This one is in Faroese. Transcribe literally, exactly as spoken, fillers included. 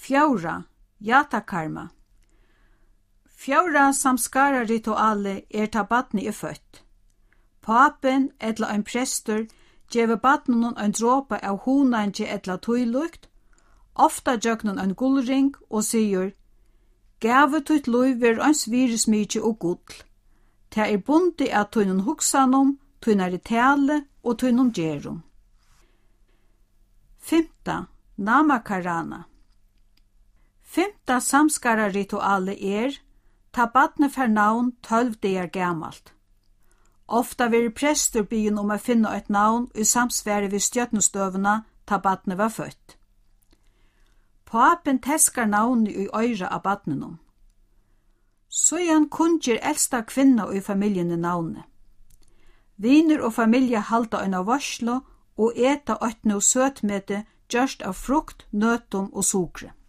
Fjóra, jatakarma. Fjóra samskara rituale er ta barni er født. Papen etla ein prestur gjeve barnunum ein dråpa av hunangi etla tøylukt, ofta gjøgnun ein gullring og sigur: «Gave tutt loiv ver ans virismykje og gull. Ta er bundi at tøynun hugsanum, tøynari tale og tøynum gerum.» Fymta, namakarana. Fymta samskara rituale er ta barnet fer navn tølv dagar gamalt. Ofta veri prestur byen om å finna eit navn i samsvære við stjørnustøvuna ta barnet var født. Papen teskar navni i øyra av barnenum. Søyan kunngjir elsta kvinna i familjen i navnet. Viner og familje halda ein av varslo og eta øtne og søtmete gjørst av frukt, nøtum og sukre.